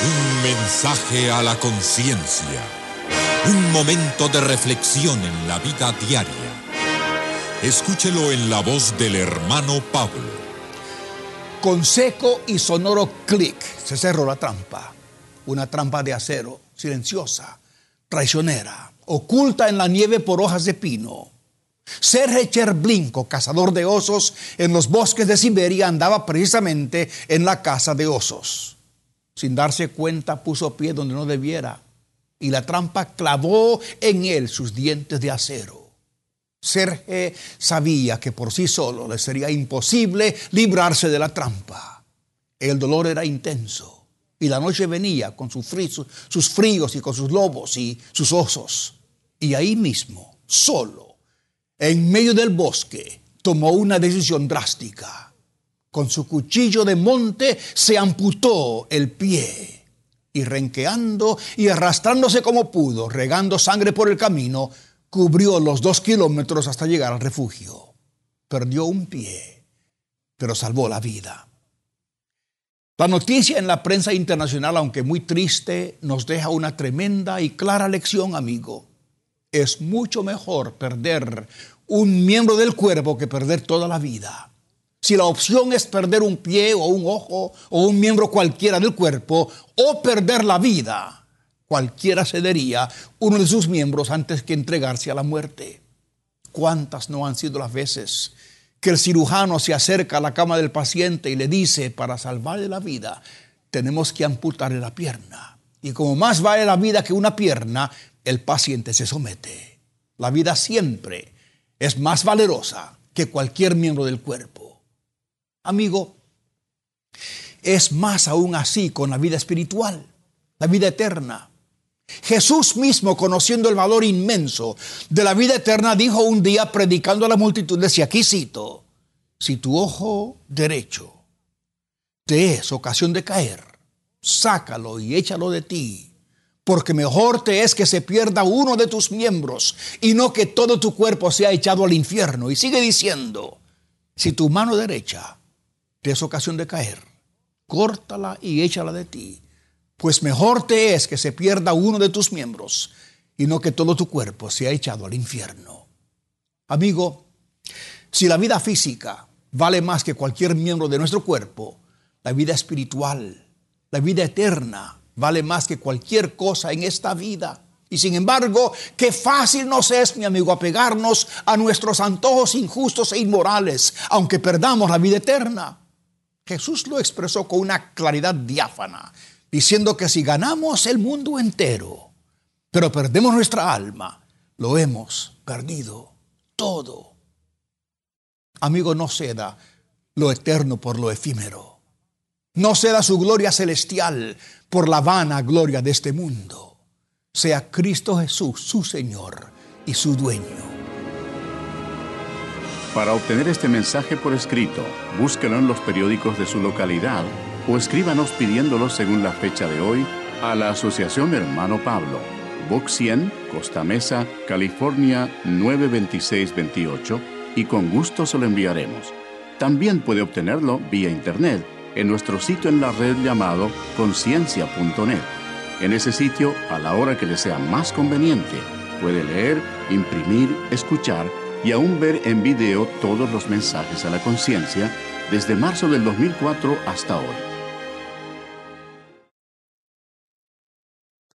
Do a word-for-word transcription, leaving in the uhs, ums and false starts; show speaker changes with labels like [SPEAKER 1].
[SPEAKER 1] Un mensaje a la conciencia. Un momento de reflexión en la vida diaria. Escúchelo en la voz del hermano Pablo.
[SPEAKER 2] Con seco y sonoro clic se cerró la trampa. Una trampa de acero, silenciosa, traicionera, oculta en la nieve por hojas de pino. Serge Cherblinko, cazador de osos en los bosques de Siberia, andaba precisamente en la caza de osos. Sin darse cuenta, puso pie donde no debiera, y la trampa clavó en él sus dientes de acero. Serge sabía que por sí solo le sería imposible librarse de la trampa. El dolor era intenso, y la noche venía con sus fríos, sus fríos y con sus lobos y sus osos. Y ahí mismo, solo, en medio del bosque, tomó una decisión drástica. Con su cuchillo de monte se amputó el pie y, renqueando y arrastrándose como pudo, regando sangre por el camino, cubrió los dos kilómetros hasta llegar al refugio. Perdió un pie, pero salvó la vida. La noticia en la prensa internacional, aunque muy triste, nos deja una tremenda y clara lección, amigo. Es mucho mejor perder un miembro del cuerpo que perder toda la vida. Si la opción es perder un pie o un ojo o un miembro cualquiera del cuerpo o perder la vida, cualquiera cedería uno de sus miembros antes que entregarse a la muerte. ¿Cuántas no han sido las veces que el cirujano se acerca a la cama del paciente y le dice, para salvarle la vida, tenemos que amputarle la pierna? Y como más vale la vida que una pierna, el paciente se somete. La vida siempre es más valerosa que cualquier miembro del cuerpo. Amigo, es más aún así con la vida espiritual, la vida eterna. Jesús mismo, conociendo el valor inmenso de la vida eterna, dijo un día predicando a la multitud, decía, aquí cito, si tu ojo derecho te es ocasión de caer, sácalo y échalo de ti, porque mejor te es que se pierda uno de tus miembros y no que todo tu cuerpo sea echado al infierno. Y sigue diciendo, si tu mano derecha te es ocasión de caer, córtala y échala de ti, pues mejor te es que se pierda uno de tus miembros y no que todo tu cuerpo sea echado al infierno. Amigo, si la vida física vale más que cualquier miembro de nuestro cuerpo, la vida espiritual, la vida eterna, vale más que cualquier cosa en esta vida. Y sin embargo, qué fácil nos es, mi amigo, apegarnos a nuestros antojos injustos e inmorales, aunque perdamos la vida eterna. Jesús lo expresó con una claridad diáfana, diciendo que si ganamos el mundo entero, pero perdemos nuestra alma, lo hemos perdido todo. Amigo, no ceda lo eterno por lo efímero. No ceda su gloria celestial por la vana gloria de este mundo. Sea Cristo Jesús su Señor y su dueño.
[SPEAKER 3] Para obtener este mensaje por escrito, búsquelo en los periódicos de su localidad o escríbanos pidiéndolo según la fecha de hoy a la Asociación Hermano Pablo, Box cien, Costa Mesa, California nueve veintiséis veintiocho, y con gusto se lo enviaremos. También puede obtenerlo vía internet en nuestro sitio en la red llamado conciencia punto net. En ese sitio, a la hora que le sea más conveniente, puede leer, imprimir, escuchar y aún ver en video todos los mensajes a la conciencia desde marzo del dos mil cuatro hasta hoy.